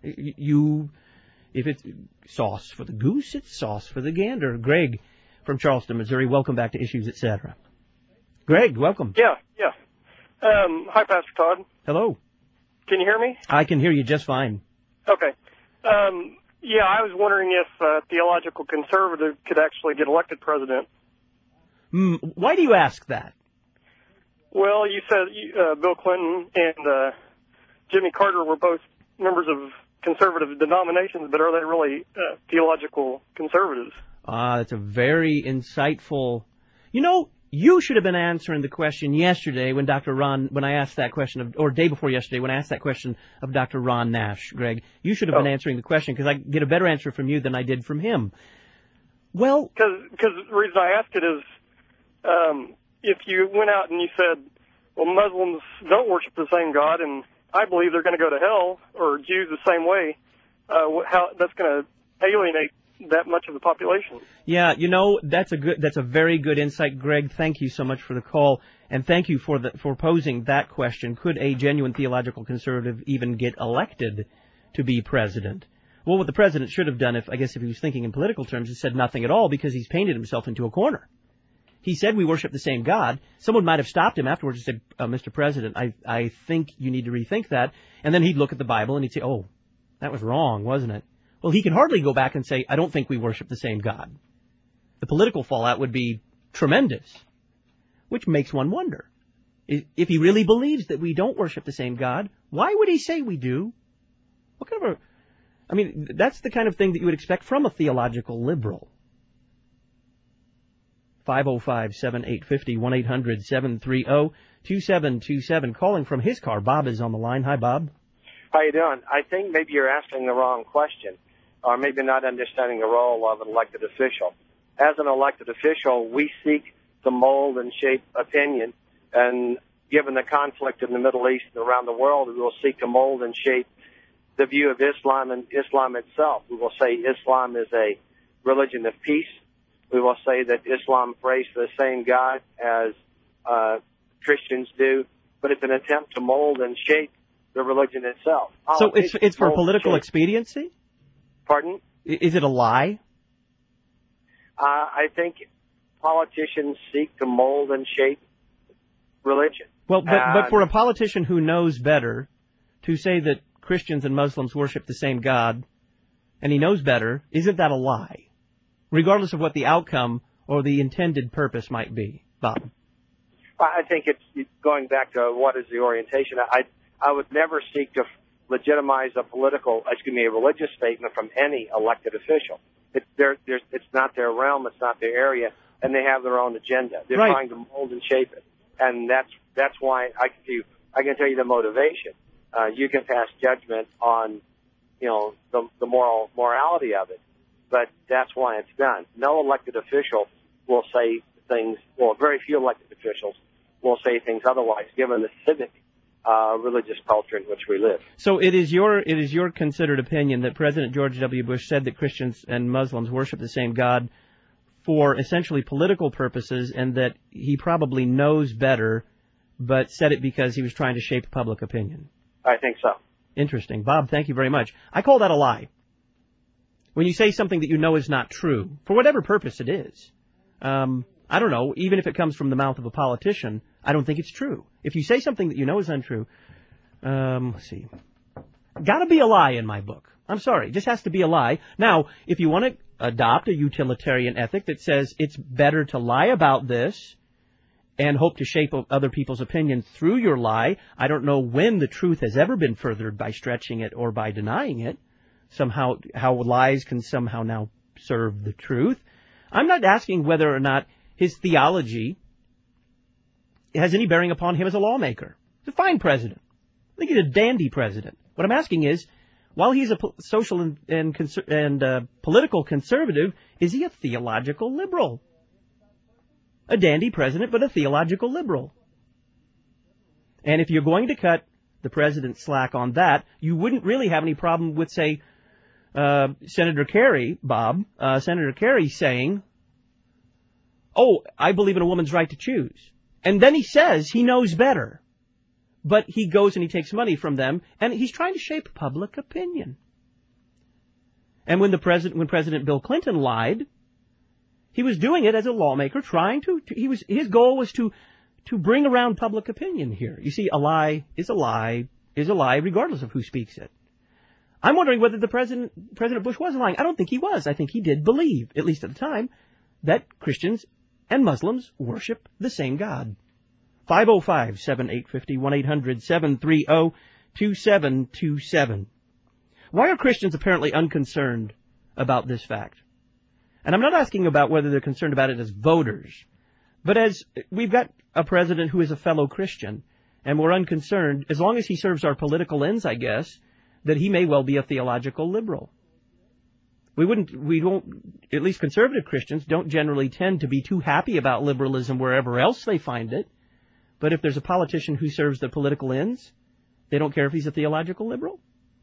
You, if it's sauce for the goose, it's sauce for the gander. Greg from Charleston, Missouri, welcome back to Issues, et cetera. Greg, welcome. Yeah, yeah. Um, hi, Pastor Todd. Hello. Can you hear me? I can hear you just fine. Okay. Um, yeah, I was wondering if a theological conservative could actually get elected president. Mm, why do you ask that? Well, you said uh, Bill Clinton and uh, Jimmy Carter were both members of conservative denominations, but are they really uh, theological conservatives? Ah, that's a very insightful. You know, you should have been answering the question yesterday when Doctor Ron, when I asked that question, of, or day before yesterday when I asked that question of Doctor Ron Nash, Greg. You should have oh. been answering the question because I get a better answer from you than I did from him. Well, because the reason I ask it is, um, if you went out and you said, well, Muslims don't worship the same God, and I believe they're going to go to hell, or Jews the same way, uh, how that's going to alienate that much of the population. Yeah, you know, that's a good, that's a very good insight, Greg. Thank you so much for the call, and thank you for the, for posing that question. Could a genuine theological conservative even get elected to be president? Well, what the president should have done, if I guess if he was thinking in political terms, is said nothing at all, because he's painted himself into a corner. He said we worship the same God. Someone might have stopped him afterwards and said, uh, Mister President, I, I think you need to rethink that. And then he'd look at the Bible and he'd say, oh, that was wrong, wasn't it? Well, he can hardly go back and say, I don't think we worship the same God. The political fallout would be tremendous, which makes one wonder. If he really believes that we don't worship the same God, why would he say we do? What kind of a... I mean, that's the kind of thing that you would expect from a theological liberal. five oh five, seven eight five oh, one eight hundred, seven three zero, two seven two seven. Calling from his car. Bob is on the line. Hi, Bob. How you doing? I think maybe you're asking the wrong question, or maybe not understanding the role of an elected official. As an elected official, we seek to mold and shape opinion, and given the conflict in the Middle East and around the world, we will seek to mold and shape the view of Islam and Islam itself. We will say Islam is a religion of peace. We will say that Islam prays to the same God as uh, Christians do, but it's an attempt to mold and shape the religion itself. So it's it's for political expediency? Pardon? Is it a lie? Uh, I think politicians seek to mold and shape religion. Well, but, uh, but for a politician who knows better to say that Christians and Muslims worship the same God, and he knows better, isn't that a lie? Regardless of what the outcome or the intended purpose might be. Bob? I think it's going back to what is the orientation. I I would never seek to legitimize a political, excuse me, a religious statement from any elected official. It's their, it's not their realm, it's not their area, and they have their own agenda. They're right. trying to mold and shape it, and that's that's why I can tell you, I can tell you the motivation. Uh, you can pass judgment on, you know, the, the moral morality of it, but that's why it's done. No elected official will say things. Well, very few elected officials will say things otherwise, given the civic uh, religious culture in which we live. So it is your it is your considered opinion that President George W. Bush said that Christians and Muslims worship the same God for essentially political purposes, and that he probably knows better, but said it because he was trying to shape public opinion. I think so. Interesting. Bob, thank you very much. I call that a lie. When you say something that you know is not true, for whatever purpose it is, um, I don't know, even if it comes from the mouth of a politician, I don't think it's true. If you say something that you know is untrue, um, let's see, gotta be a lie in my book. I'm sorry, it just has to be a lie. Now, if you want to adopt a utilitarian ethic that says it's better to lie about this and hope to shape other people's opinions through your lie, I don't know when the truth has ever been furthered by stretching it or by denying it. Somehow, how lies can somehow now serve the truth. I'm not asking whether or not his theology has any bearing upon him as a lawmaker. He's a fine president. think he's a dandy president. What I'm asking is, while he's a po- social and and, conser- and uh, political conservative, is he a theological liberal? A dandy president, but a theological liberal. And if you're going to cut the president slack on that, you wouldn't really have any problem with, say, uh, Senator Kerry, Bob, uh, Senator Kerry saying, oh, I believe in a woman's right to choose. And then he says he knows better. But he goes and he takes money from them, and he's trying to shape public opinion. And when the president, when President Bill Clinton lied, he was doing it as a lawmaker, trying to, to he was, his goal was to, to bring around public opinion here. You see, a lie is a lie is a lie, regardless of who speaks it. I'm wondering whether the president, President Bush was lying. I don't think he was. I think he did believe, at least at the time, that Christians and Muslims worship the same God. five oh five, seven eight five oh, one eight hundred, seven three zero, two seven two seven. Why are Christians apparently unconcerned about this fact? And I'm not asking about whether they're concerned about it as voters, but as we've got a president who is a fellow Christian, and we're unconcerned, as long as he serves our political ends, I guess, that he may well be a theological liberal. We wouldn't, we don't, at least conservative Christians don't generally tend to be too happy about liberalism wherever else they find it. But if there's a politician who serves the political ends, they don't care if he's a theological liberal.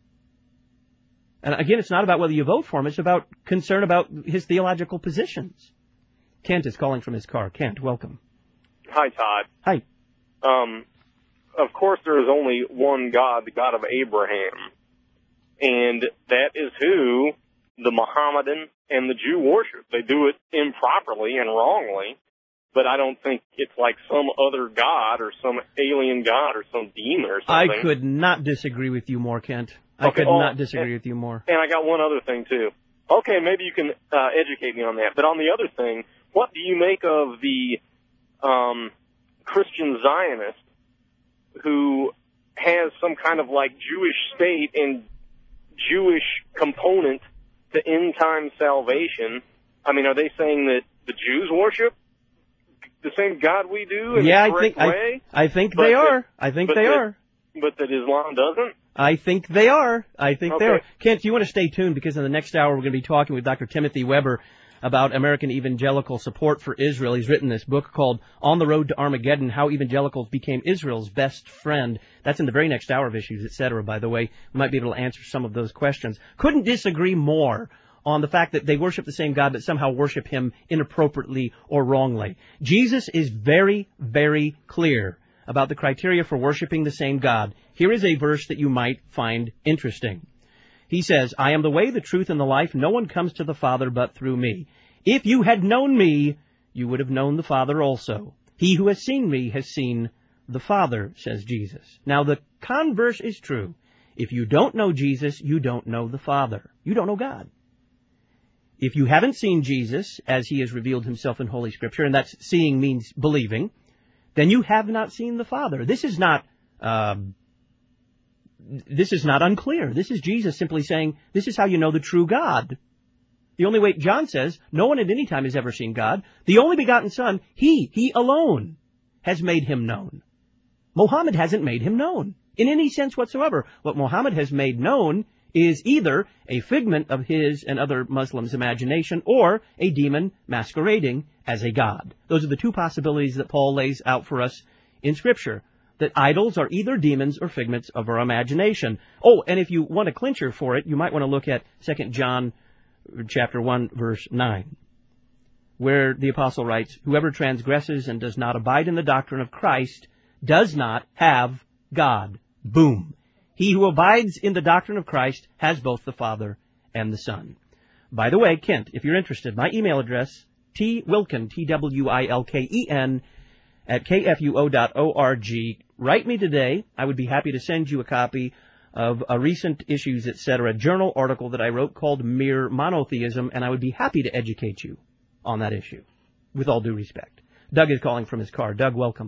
And again, it's not about whether you vote for him. It's about concern about his theological positions. Kent is calling from his car. Kent, welcome. Hi, Todd. Hi. Um, of course, there is only one God, the God of Abraham. And that is who the Mohammedan and the Jew worship. They do it improperly and wrongly. But I don't think it's like some other god or some alien god or some demon or something. I could not disagree with you more, Kent. I Okay, could oh, not disagree and, with you more. And I got one other thing, too. Okay, maybe you can uh, educate me on that. But on the other thing, what do you make of the um, Christian Zionist who has some kind of like Jewish state and Jewish component to end-time salvation? I mean, are they saying that the Jews worship the same God we do in yeah, the correct I think, way? I, I think But they that- are. I think but they that- are. But that Islam doesn't? I think they are. I think they Okay. are. Kent, you want to stay tuned because in the next hour we're going to be talking with Doctor Timothy Weber about American evangelical support for Israel. He's written this book called On the Road to Armageddon, How Evangelicals Became Israel's Best Friend. That's in the very next hour of Issues, et cetera, by the way. We might be able to answer some of those questions. Couldn't disagree more on the fact that they worship the same God but somehow worship him inappropriately or wrongly. Jesus is very, very clear about the criteria for worshiping the same God. Here is a verse that you might find interesting. He says, I am the way, the truth, and the life. No one comes to the Father but through me. If you had known me, you would have known the Father also. He who has seen me has seen the Father, says Jesus. Now, the converse is true. If you don't know Jesus, you don't know the Father. You don't know God. If you haven't seen Jesus as he has revealed himself in Holy Scripture, and that's seeing means believing, then you have not seen the Father. This is not, uh, this is not unclear. This is Jesus simply saying, this is how you know the true God. The only way, John says, no one at any time has ever seen God. The only begotten Son, he, he alone, has made him known. Muhammad hasn't made him known in any sense whatsoever. What Muhammad has made known is either a figment of his and other Muslims' imagination or a demon masquerading as a god. Those are the two possibilities that Paul lays out for us in Scripture, that idols are either demons or figments of our imagination. Oh, and if you want a clincher for it, you might want to look at Second John chapter one, verse nine, where the apostle writes, whoever transgresses and does not abide in the doctrine of Christ does not have God. Boom. He who abides in the doctrine of Christ has both the Father and the Son. By the way, Kent, if you're interested, my email address, twilken, T W I L K E N, at k f u o dot org. Write me today. I would be happy to send you a copy of a recent Issues, et cetera, journal article that I wrote called Mere Monotheism, and I would be happy to educate you on that issue, with all due respect. Doug is calling from his car. Doug, welcome.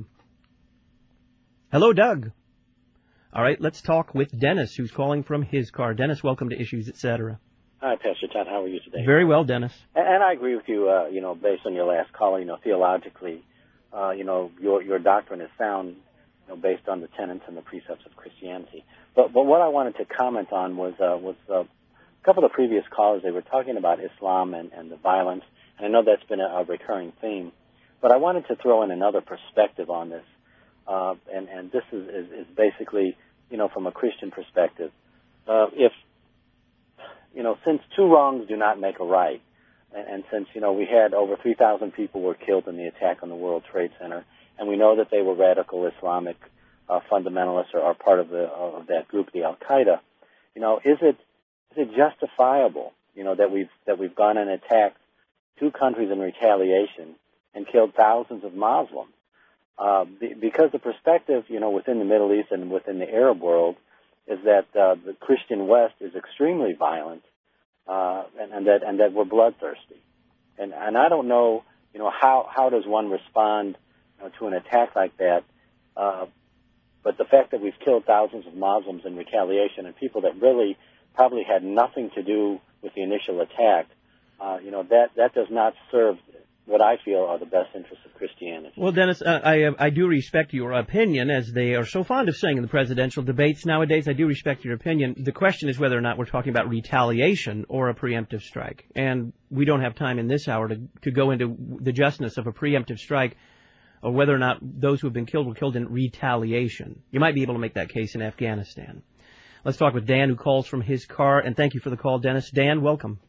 Hello, Doug. All right, let's talk with Dennis, who's calling from his car. Dennis, welcome to Issues, et cetera. Hi, Pastor Todd. How are you today? Very well, Dennis. And, and I agree with you, uh, you know, based on your last caller, you know, theologically, uh, you know, your your doctrine is sound you know, based on the tenets and the precepts of Christianity. But but what I wanted to comment on was uh, was uh, a couple of the previous callers. They were talking about Islam and, and the violence, and I know that's been a, a recurring theme. But I wanted to throw in another perspective on this, uh, and and this is, is, is basically, you know, from a Christian perspective. Uh, if you know, since two wrongs do not make a right, and, and since you know we had over three thousand people were killed in the attack on the World Trade Center, and we know that they were radical Islamic uh, fundamentalists or are part of the of that group, the Al Qaeda. You know, is it is it justifiable, you know, that we've that we've gone and attacked two countries in retaliation and killed thousands of Muslims? Uh, be, because the perspective, you know, within the Middle East and within the Arab world is that uh, the Christian West is extremely violent, uh, and, and that and that we're bloodthirsty. And and I don't know, you know, how how does one respond uh, to an attack like that? Uh, but the fact that we've killed thousands of Muslims in retaliation and people that really probably had nothing to do with the initial attack, uh, you know, that that does not serve what I feel are the best interests of Christianity. Well, Dennis, uh, I uh, I do respect your opinion, as they are so fond of saying in the presidential debates nowadays. I do respect your opinion. The question is whether or not we're talking about retaliation or a preemptive strike. And we don't have time in this hour to, to go into the justness of a preemptive strike or whether or not those who have been killed were killed in retaliation. You might be able to make that case in Afghanistan. Let's talk with Dan, who calls from his car. And thank you for the call, Dennis. Dan, welcome.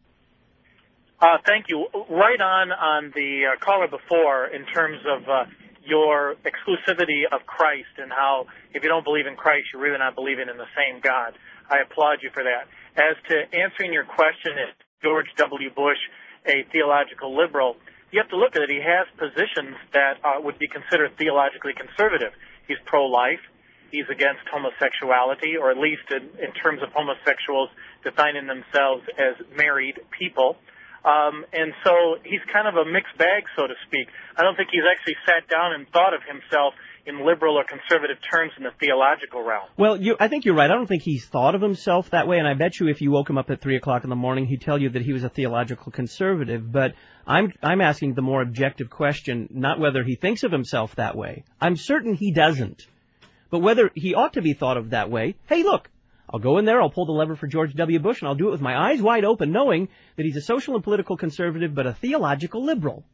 Uh, thank you. Right on on the uh, caller before in terms of uh, your exclusivity of Christ and how if you don't believe in Christ, you're really not believing in the same God. I applaud you for that. As to answering your question, is George W. Bush a theological liberal? You have to look at it. He has positions that uh, would be considered theologically conservative. He's pro-life. He's against homosexuality, or at least in, in terms of homosexuals defining themselves as married people. Um, and so he's kind of a mixed bag, so to speak. I don't think he's actually sat down and thought of himself in liberal or conservative terms in the theological realm. Well, you, I think you're right. I don't think he's thought of himself that way, and I bet you if you woke him up at three o'clock in the morning, he'd tell you that he was a theological conservative. But I'm, I'm asking the more objective question, not whether he thinks of himself that way. I'm certain he doesn't. But whether he ought to be thought of that way, hey, look, I'll go in there, I'll pull the lever for George W. Bush, and I'll do it with my eyes wide open, knowing that he's a social and political conservative, but a theological liberal.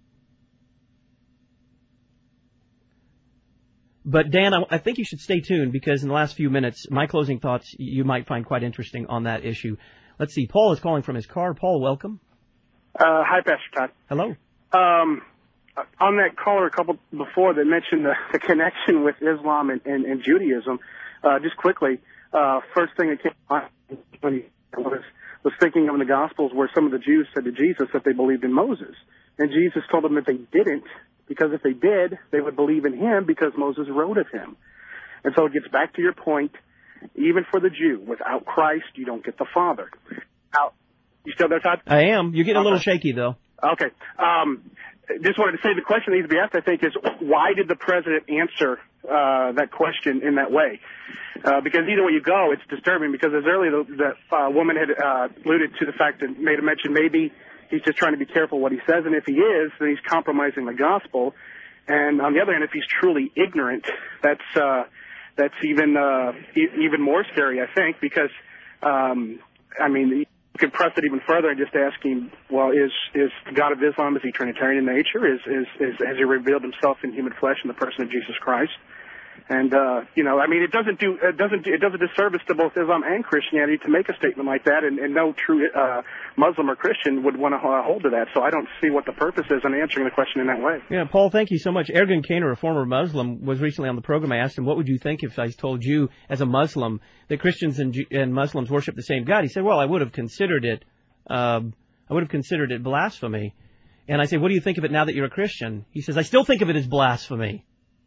But, Dan, I, I think you should stay tuned, because in the last few minutes, my closing thoughts you might find quite interesting on that issue. Let's see, Paul is calling from his car. Paul, welcome. Uh, hi, Pastor Todd. Hello. Um, on that caller a couple before that mentioned the, the connection with Islam and, and, and Judaism, uh, just quickly, Uh, first thing that came to mind when he was, was thinking of in the Gospels where some of the Jews said to Jesus that they believed in Moses. And Jesus told them that they didn't, because if they did, they would believe in him because Moses wrote of him. And so it gets back to your point, even for the Jew, without Christ, you don't get the Father. Now, you still there, Todd? I am. You're getting okay. a little shaky, though. Okay. Um, just wanted to say the question that needs to be asked, I think, is why did the president answer uh, that question in that way? Uh, because either way you go, it's disturbing, because as earlier the, the uh, woman had uh, alluded to the fact that made a mention maybe he's just trying to be careful what he says, and if he is, then he's compromising the gospel. And on the other hand, if he's truly ignorant, that's uh, that's even uh, e- even more scary, I think, because um, I mean, you could press it even further and just ask him, well, is is the God of Islam, is he Trinitarian in nature? Is is, is has he revealed himself in human flesh in the person of Jesus Christ? And, uh, you know, I mean, it doesn't do, it doesn't, it does a disservice to both Islam and Christianity to make a statement like that, and, and no true, uh, Muslim or Christian would want to uh, hold to that. So I don't see what the purpose is in answering the question in that way. Yeah, Paul, thank you so much. Ergun Caner, a former Muslim, was recently on the program. I asked him, what would you think if I told you, as a Muslim, that Christians and, and Muslims worship the same God? He said, well, I would have considered it, um, I would have considered it blasphemy. And I said, what do you think of it now that you're a Christian? He says, I still think of it as blasphemy.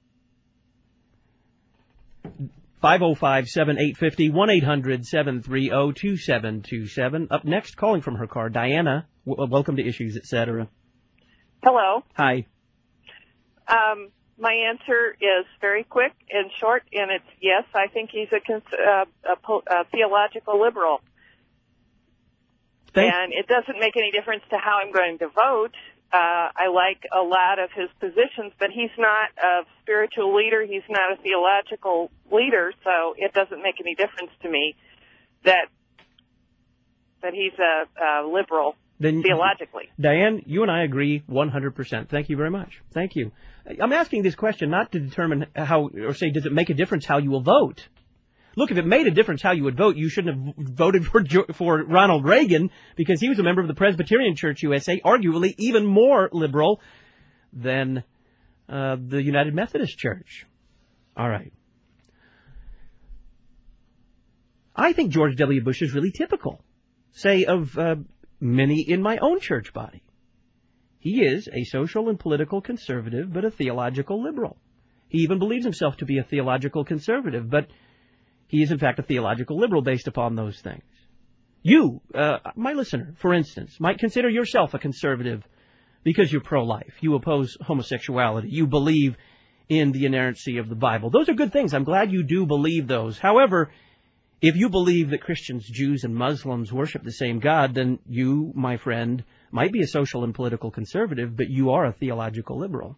five oh five, seven eight five oh, one eight hundred, seven three oh, two seven two seven. Up next, calling from her car, Diana. W- welcome to Issues, et cetera. Hello. Hi. Um, my answer is very quick and short, and it's yes, I think he's a, cons- uh, a, po- a theological liberal. Thanks. And it doesn't make any difference to how I'm going to vote. Uh, I like a lot of his positions, but he's not a spiritual leader. He's not a theological leader, so it doesn't make any difference to me that that he's a, a liberal then, theologically. Diane, you and I agree one hundred percent. Thank you very much. Thank you. I'm asking this question not to determine how, or say, does it make a difference how you will vote? Look, if it made a difference how you would vote, you shouldn't have voted for for Ronald Reagan, because he was a member of the Presbyterian Church U S A, arguably even more liberal than uh, the United Methodist Church. All right. I think George W. Bush is really typical, say, of uh, many in my own church body. He is a social and political conservative, but a theological liberal. He even believes himself to be a theological conservative, but he is, in fact, a theological liberal based upon those things. You, uh, my listener, for instance, might consider yourself a conservative because you're pro-life. You oppose homosexuality. You believe in the inerrancy of the Bible. Those are good things. I'm glad you do believe those. However, if you believe that Christians, Jews, and Muslims worship the same God, then you, my friend, might be a social and political conservative, but you are a theological liberal.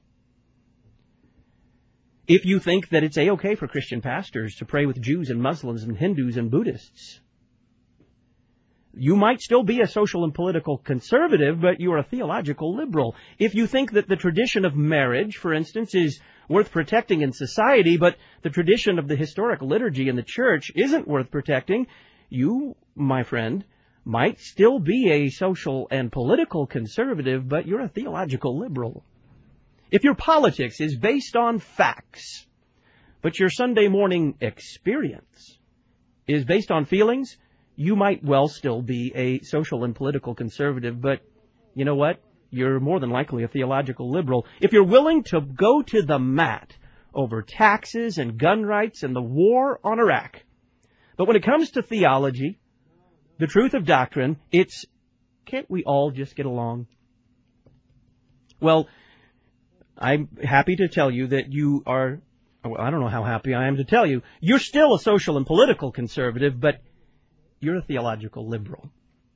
If you think that it's A-okay for Christian pastors to pray with Jews and Muslims and Hindus and Buddhists, you might still be a social and political conservative, but you are a theological liberal. If you think that the tradition of marriage, for instance, is worth protecting in society, but the tradition of the historic liturgy in the church isn't worth protecting, you, my friend, might still be a social and political conservative, but you're a theological liberal. If your politics is based on facts, but your Sunday morning experience is based on feelings, you might well still be a social and political conservative, but you know what? You're more than likely a theological liberal. If you're willing to go to the mat over taxes and gun rights and the war on Iraq, but when it comes to theology, the truth of doctrine, it's, can't we all just get along? Well, I'm happy to tell you that you are, well, I don't know how happy I am to tell you, you're still a social and political conservative, but you're a theological liberal.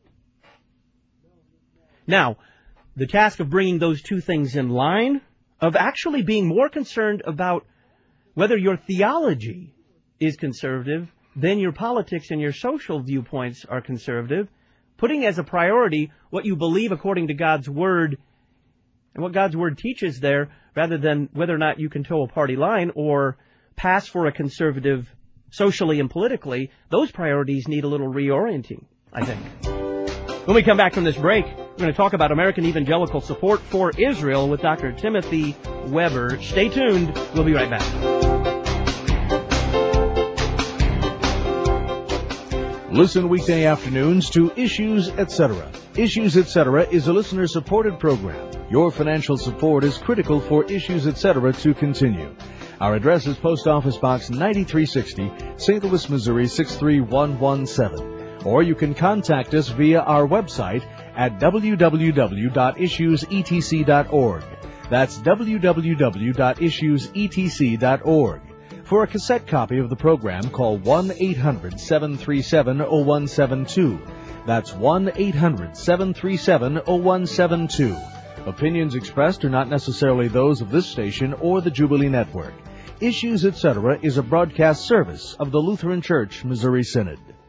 Now, the task of bringing those two things in line, of actually being more concerned about whether your theology is conservative than your politics and your social viewpoints are conservative, putting as a priority what you believe according to God's Word and what God's Word teaches there, rather than whether or not you can toe a party line or pass for a conservative socially and politically, those priorities need a little reorienting, I think. When we come back from this break, we're going to talk about American evangelical support for Israel with Doctor Timothy Weber. Stay tuned. We'll be right back. Listen weekday afternoons to Issues, et cetera. Issues, et cetera is a listener-supported program. Your financial support is critical for Issues, et cetera to continue. Our address is Post Office Box ninety-three sixty, Saint Louis, Missouri six three one one seven. Or you can contact us via our website at w w w dot issues e t c dot org. That's w w w dot issues e t c dot org. For a cassette copy of the program, call one eight hundred seven three seven zero one seven two. That's one eight hundred seven three seven zero one seven two. Opinions expressed are not necessarily those of this station or the Jubilee Network. Issues, et cetera is a broadcast service of the Lutheran Church Missouri Synod.